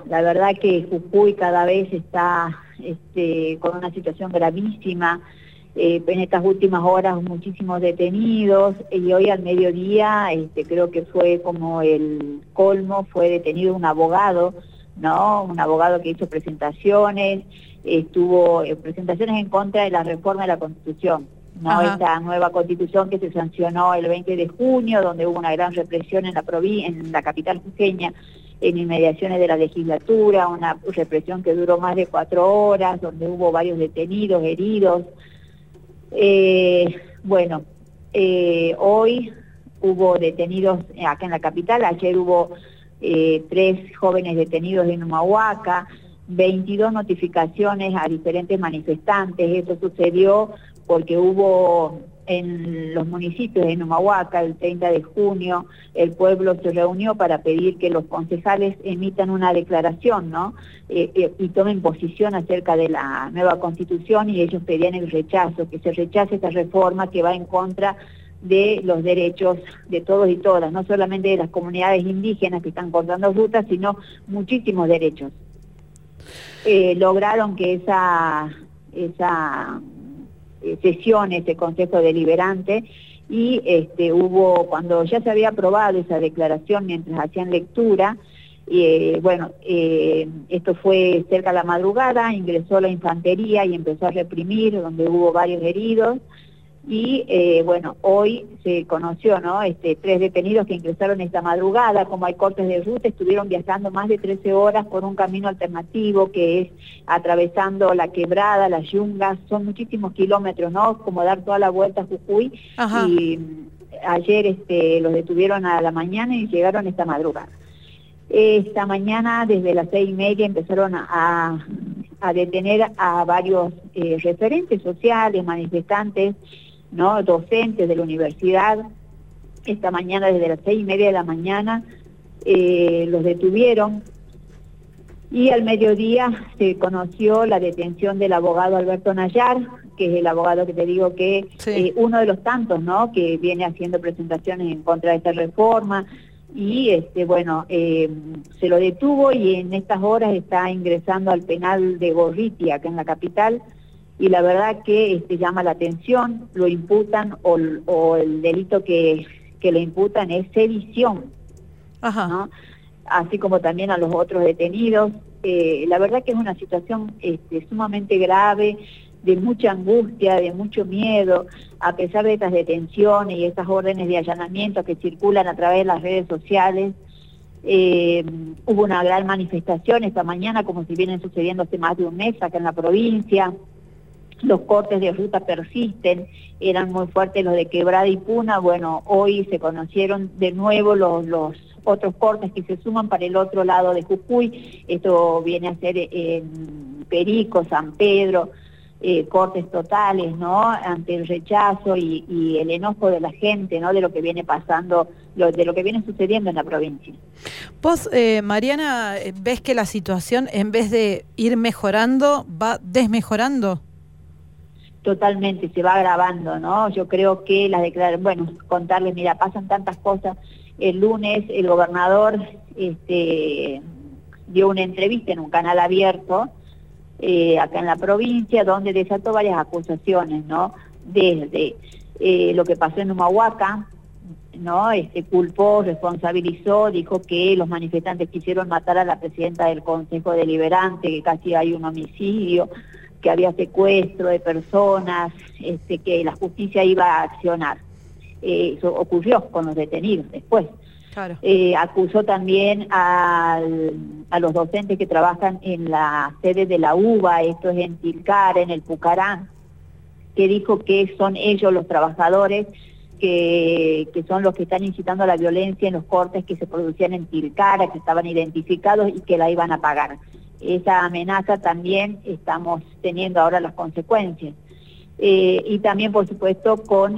La verdad que Jujuy cada vez está con una situación gravísima. En estas últimas horas muchísimos detenidos, y hoy al mediodía creo que fue como el colmo, fue detenido un abogado, ¿no? Un abogado que hizo presentaciones, estuvo presentaciones en contra de la reforma de la Constitución, ¿no? Ajá. Esta nueva Constitución que se sancionó el 20 de junio, donde hubo una gran represión en la capital jujeña, en inmediaciones de la legislatura, una represión que duró más de 4 horas, donde hubo varios detenidos, heridos. Hoy hubo detenidos acá en la capital, ayer hubo 3 jóvenes detenidos en Humahuaca, 22 notificaciones a diferentes manifestantes. Esto sucedió porque hubo en los municipios de Humahuaca el 30 de junio, el pueblo se reunió para pedir que los concejales emitan una declaración, ¿no? Y tomen posición acerca de la nueva Constitución, y ellos pedían el rechazo, que se rechace esta reforma que va en contra de los derechos de todos y todas, no solamente de las comunidades indígenas que están cortando rutas, sino muchísimos derechos. Lograron que esa sesión, ese Consejo Deliberante, y cuando ya se había aprobado esa declaración mientras hacían lectura, esto fue cerca de la madrugada, ingresó la infantería y empezó a reprimir, donde hubo varios heridos. Y hoy se conoció, ¿no? 3 detenidos que ingresaron esta madrugada. Como hay cortes de ruta, estuvieron viajando más de 13 horas por un camino alternativo que es atravesando la Quebrada, las Yungas, son muchísimos kilómetros, ¿no? Como dar toda la vuelta a Jujuy. Ajá. Y ayer los detuvieron a la mañana y llegaron esta madrugada. Esta mañana, desde las 6:30, empezaron a detener a varios referentes sociales, manifestantes, ¿no? Docentes de la universidad. Esta mañana, desde las 6:30 de la mañana, los detuvieron, y al mediodía se conoció la detención del abogado Alberto Nayar, que es el abogado que te digo que Sí. uno de los tantos, ¿no?, que viene haciendo presentaciones en contra de esta reforma. Y se lo detuvo, y en estas horas está ingresando al penal de Gorriti, acá en la capital. Y la verdad que llama la atención, lo imputan, o el delito que le imputan es sedición, Ajá. ¿no? Así como también a los otros detenidos. La verdad que es una situación sumamente grave, de mucha angustia, de mucho miedo, a pesar de estas detenciones y estas órdenes de allanamiento que circulan a través de las redes sociales. Hubo una gran manifestación esta mañana, como si vienen sucediendo hace más de un mes acá en la provincia. Los cortes de ruta persisten, eran muy fuertes los de Quebrada y Puna. Bueno, hoy se conocieron de nuevo los otros cortes que se suman para el otro lado de Jujuy. Esto viene a ser en Perico, San Pedro, cortes totales, ¿no?, ante el rechazo y el enojo de la gente, ¿no?, de lo que viene pasando, de lo que viene sucediendo en la provincia. Vos, Mariana, ¿ves que la situación, en vez de ir mejorando, va desmejorando? Totalmente, se va agravando, ¿no? Yo creo que las declaraciones, contarles, mira, pasan tantas cosas. El lunes el gobernador dio una entrevista en un canal abierto acá en la provincia, donde desató varias acusaciones, ¿no? Desde lo que pasó en Humahuaca, ¿no? Culpó, responsabilizó, dijo que los manifestantes quisieron matar a la presidenta del Consejo Deliberante, que casi hay un homicidio, que había secuestro de personas, que la justicia iba a accionar. Eso ocurrió con los detenidos después. Claro. Acusó también a los docentes que trabajan en la sede de la UBA, esto es en Tilcara, en el Pucarán, que dijo que son ellos los trabajadores que son los que están incitando a la violencia en los cortes que se producían en Tilcara, que estaban identificados y que la iban a pagar. Esa amenaza también estamos teniendo ahora las consecuencias. Y también, por supuesto, con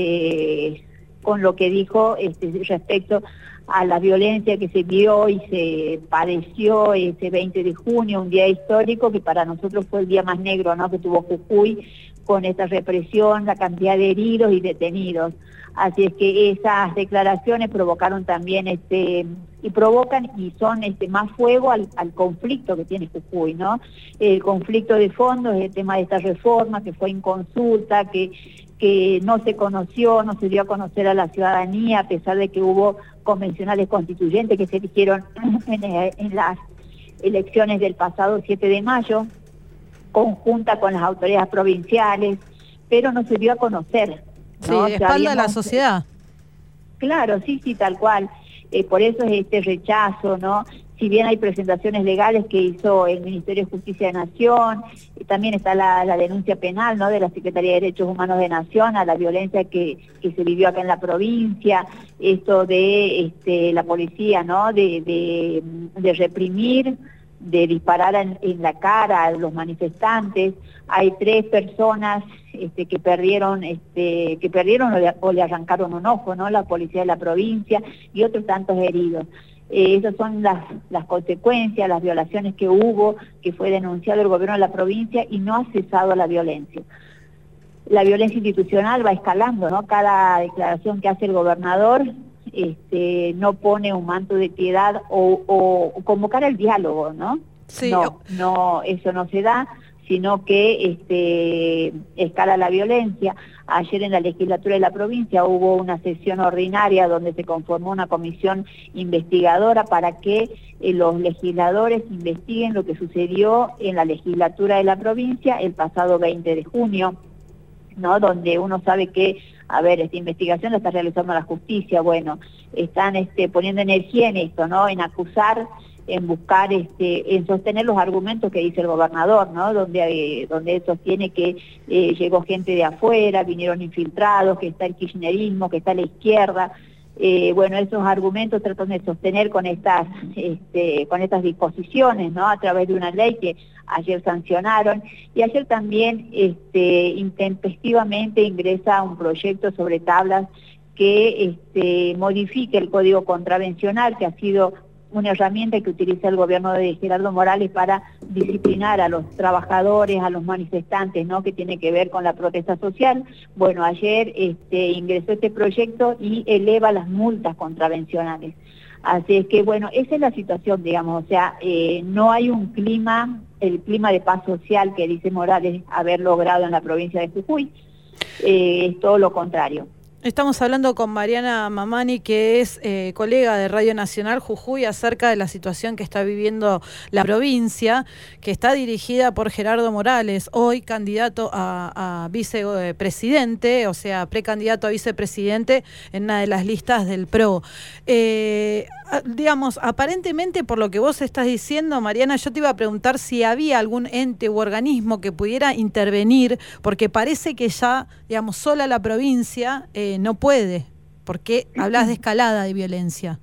lo que dijo respecto a la violencia que se vio y se padeció ese 20 de junio, un día histórico que para nosotros fue el día más negro, ¿no?, que tuvo Jujuy, con esta represión, la cantidad de heridos y detenidos. Así es que esas declaraciones provocaron también y provocan y son más fuego al conflicto que tiene Jujuy, ¿no? El conflicto de fondo es el tema de esta reforma que fue inconsulta, que no se conoció, no se dio a conocer a la ciudadanía, a pesar de que hubo convencionales constituyentes que se eligieron en las elecciones del pasado 7 de mayo, conjunta con las autoridades provinciales, pero no se dio a conocer, ¿no? Sí, de espalda a la sociedad. Claro, sí, tal cual. Por eso es este rechazo, ¿no? Si bien hay presentaciones legales que hizo el Ministerio de Justicia de Nación, también está la denuncia penal, ¿no?, de la Secretaría de Derechos Humanos de Nación a la violencia que se vivió acá en la provincia, esto de la policía, ¿no?, de reprimir, de disparar en la cara a los manifestantes. Hay 3 personas que perdieron o le arrancaron un ojo, ¿no?, la policía de la provincia, y otros tantos heridos. Esas son las consecuencias, las violaciones que hubo, que fue denunciado el gobierno de la provincia y no ha cesado la violencia. La violencia institucional va escalando, ¿no? Cada declaración que hace el gobernador no pone un manto de piedad o convocar al diálogo, ¿no? Sí. No, eso no se da, sino que escala la violencia. Ayer en la legislatura de la provincia hubo una sesión ordinaria donde se conformó una comisión investigadora para que los legisladores investiguen lo que sucedió en la legislatura de la provincia el pasado 20 de junio, ¿no? Donde uno sabe que, esta investigación la está realizando la justicia. Bueno, están poniendo energía en esto, ¿no?, en acusar, en buscar, en sostener los argumentos que dice el gobernador, ¿no?, donde él sostiene que llegó gente de afuera, vinieron infiltrados, que está el kirchnerismo, que está la izquierda. Bueno, esos argumentos tratan de sostener con estas disposiciones, ¿no?, a través de una ley que ayer sancionaron, y ayer también intempestivamente ingresa un proyecto sobre tablas que modifique el Código Contravencional, que ha sido una herramienta que utiliza el gobierno de Gerardo Morales para disciplinar a los trabajadores, a los manifestantes, ¿no?, que tiene que ver con la protesta social. Bueno, ayer ingresó este proyecto y eleva las multas contravencionales. Así es que, bueno, esa es la situación, digamos, o sea, no hay el clima de paz social que dice Morales haber logrado en la provincia de Jujuy, es todo lo contrario. Estamos hablando con Mariana Mamani, que es colega de Radio Nacional Jujuy, acerca de la situación que está viviendo la provincia, que está dirigida por Gerardo Morales, hoy candidato a vicepresidente, o sea, precandidato a vicepresidente en una de las listas del PRO. Digamos, aparentemente, por lo que vos estás diciendo, Mariana, yo te iba a preguntar si había algún ente u organismo que pudiera intervenir, porque parece que ya, digamos, sola la provincia no puede, porque hablas de escalada de violencia.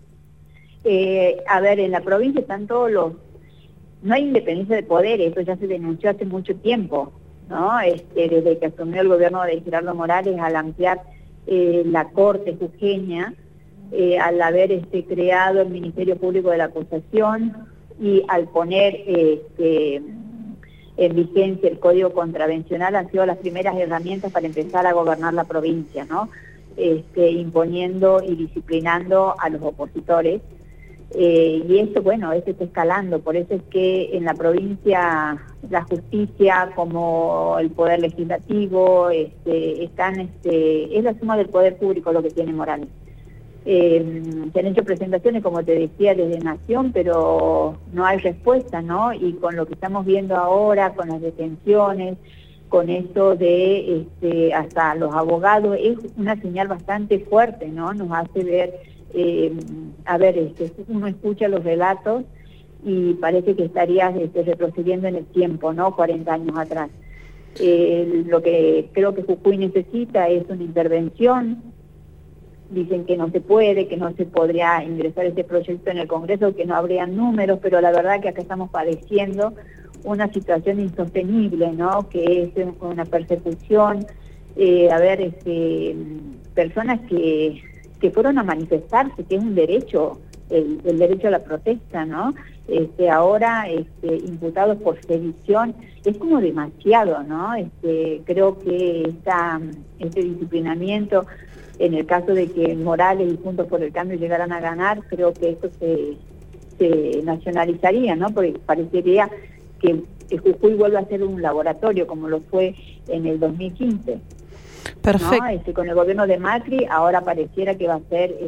En la provincia están no hay independencia de poderes, eso ya se denunció hace mucho tiempo, ¿no? Desde que asumió el gobierno de Gerardo Morales, al ampliar la Corte jujeña, al haber creado el Ministerio Público de la Acusación y al poner en vigencia el Código Contravencional, han sido las primeras herramientas para empezar a gobernar la provincia, ¿no? Imponiendo y disciplinando a los opositores. Y eso, bueno, eso está escalando. Por eso es que en la provincia la justicia como el poder legislativo es la suma del poder público lo que tiene Morales. Se han hecho presentaciones, como te decía, desde Nación, pero no hay respuesta, ¿no? Y con lo que estamos viendo ahora, con las detenciones, con esto de hasta los abogados, es una señal bastante fuerte, ¿no? Nos hace ver, uno escucha los relatos y parece que estarías retrocediendo en el tiempo, ¿no? 40 años atrás. Lo que creo que Jujuy necesita es una intervención. Dicen que no se puede, que no se podría ingresar este proyecto en el Congreso, que no habrían números, pero la verdad que acá estamos padeciendo una situación insostenible, ¿no? Que es una persecución, personas que fueron a manifestarse, que es un derecho, el derecho a la protesta, ¿no? Ahora imputados por sedición, es como demasiado, ¿no? Creo que este disciplinamiento en el caso de que Morales y Juntos por el Cambio llegaran a ganar, creo que esto se nacionalizaría, ¿no? Porque parecería que Jujuy vuelve a ser un laboratorio como lo fue en el 2015. Perfecto. ¿No? Con el gobierno de Macri ahora pareciera que va a ser,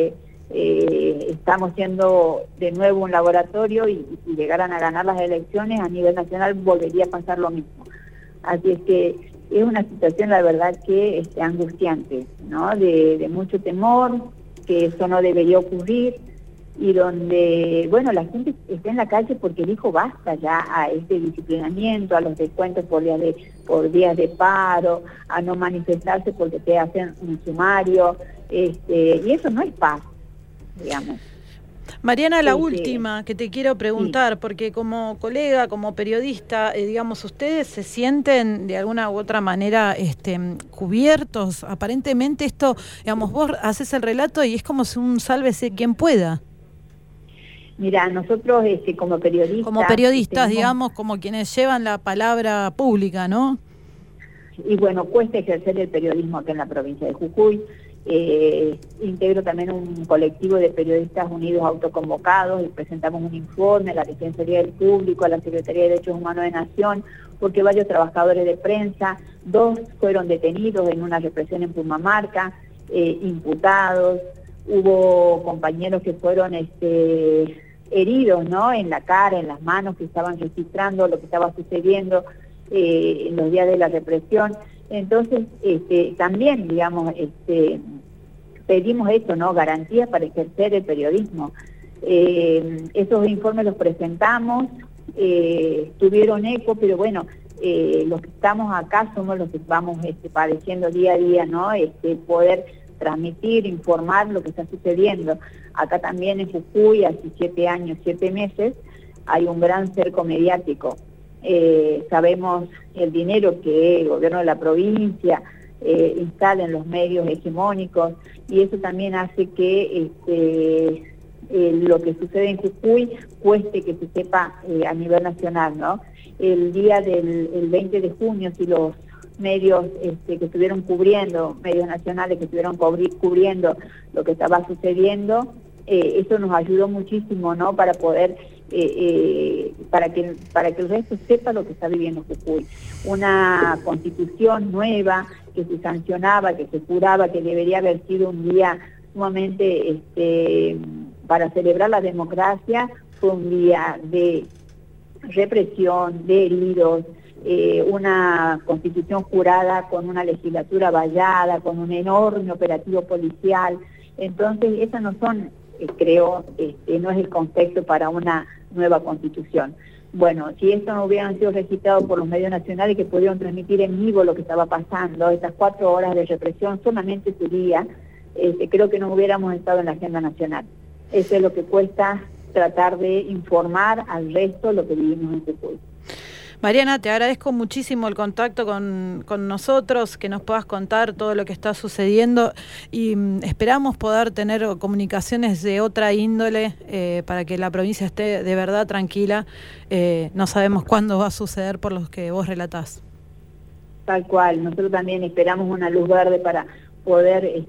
estamos siendo de nuevo un laboratorio y si llegaran a ganar las elecciones a nivel nacional volvería a pasar lo mismo. Así es que es una situación, la verdad, que angustiante, ¿no? De mucho temor, que eso no debería ocurrir, y donde, bueno, la gente está en la calle porque dijo basta ya a este disciplinamiento, a los descuentos por días de paro, a no manifestarse porque te hacen un sumario, y eso no es paz, digamos. Mariana, la última que te quiero preguntar, sí, porque como colega, como periodista, digamos, ¿ustedes se sienten de alguna u otra manera cubiertos? Aparentemente esto, digamos, vos haces el relato y es como si un sálvese quien pueda. Mira, nosotros como periodistas... Como periodistas, digamos, como quienes llevan la palabra pública, ¿no? Y bueno, cuesta ejercer el periodismo acá en la provincia de Jujuy. Integro también un colectivo de periodistas unidos autoconvocados y presentamos un informe a la Defensoría del Público, a la Secretaría de Derechos Humanos de Nación, porque varios trabajadores de prensa, 2 fueron detenidos en una represión en Pumamarca, imputados, hubo compañeros que fueron heridos, ¿no?, en la cara, en las manos, que estaban registrando lo que estaba sucediendo en los días de la represión. Entonces, también, digamos, pedimos esto, ¿no?, garantías para ejercer el periodismo. Esos informes los presentamos, tuvieron eco, pero bueno, los que estamos acá somos los que vamos padeciendo día a día, ¿no?, poder transmitir, informar lo que está sucediendo. Acá también en Jujuy, hace 7 años, 7 meses, hay un gran cerco mediático. Sabemos el dinero que el gobierno de la provincia instala en los medios hegemónicos, y eso también hace que lo que sucede en Jujuy cueste que se sepa a nivel nacional, ¿no? El día del 20 de junio, si los medios que estuvieron cubriendo, medios nacionales que estuvieron cubriendo lo que estaba sucediendo, eso nos ayudó muchísimo, ¿no?, para poder para que el resto sepa lo que está viviendo Jujuy. Una constitución nueva que se sancionaba, que se juraba que debería haber sido un día sumamente para celebrar la democracia, fue un día de represión, de heridos, una constitución jurada con una legislatura vallada, con un enorme operativo policial. Entonces, esas no son, creo, no es el contexto para una nueva constitución. Bueno, si esto no hubieran sido registrados por los medios nacionales que pudieron transmitir en vivo lo que estaba pasando, estas 4 horas de represión solamente ese día, creo que no hubiéramos estado en la agenda nacional. Eso es lo que cuesta, tratar de informar al resto lo que vivimos en Jujuy. Mariana, te agradezco muchísimo el contacto con nosotros, que nos puedas contar todo lo que está sucediendo, y esperamos poder tener comunicaciones de otra índole para que la provincia esté de verdad tranquila. No sabemos cuándo va a suceder por lo que vos relatás. Tal cual, nosotros también esperamos una luz verde para poder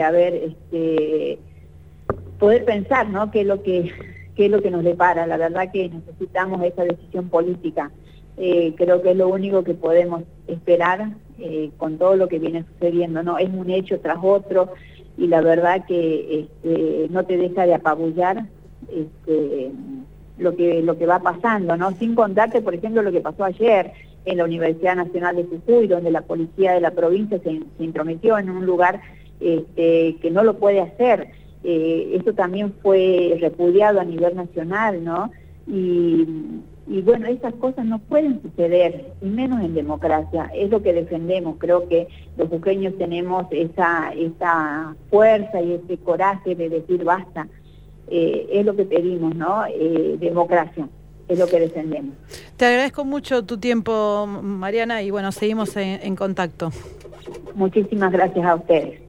poder pensar, ¿no?, qué es lo que nos depara. La verdad que necesitamos esa decisión política. Creo que es lo único que podemos esperar con todo lo que viene sucediendo, ¿no? Es un hecho tras otro, y la verdad que no te deja de apabullar lo que va pasando, ¿no? Sin contarte, por ejemplo, lo que pasó ayer en la Universidad Nacional de Jujuy, donde la policía de la provincia se intrometió en un lugar que no lo puede hacer. Eso también fue repudiado a nivel nacional, ¿no? Y bueno, esas cosas no pueden suceder, y menos en democracia. Es lo que defendemos. Creo que los jujeños tenemos esa fuerza y ese coraje de decir basta. Es lo que pedimos, ¿no? Democracia, es lo que defendemos. Te agradezco mucho tu tiempo, Mariana, y bueno, seguimos en contacto. Muchísimas gracias a ustedes.